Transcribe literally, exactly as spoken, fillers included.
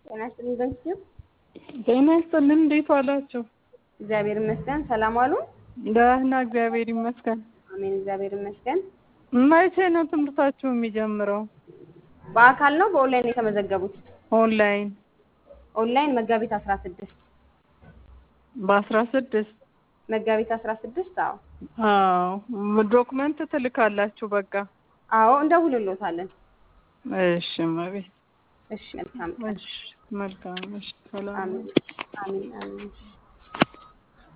ጤና ይስጥልኝ በንኪዩ ጤና ይስጥልኝ እንዴት ዋላችሁ? እግዚአብሔር ይመስገን ሰላም ዋሉ? ደህና እግዚአብሔር ይመስገን። አሜን እግዚአብሔር ይመስገን። መቼ ነው ትምህርታችሁ የሚጀምረው? በአካል ነው በኦንላይን የተመዘገቡት? ኦንላይን ኦንላይን መጋቢት አስራ ስድስት በአስራ ስድስት መጋቢት አስራ ስድስት አዎ አዎ ዶክመንት ትልካላችሁ በቃ አዎ እንደውልሎታለን። እሺ ማቤት እሺ መልካም እሺ መልካም እሺ ሰላም አሜን አሜን አሜን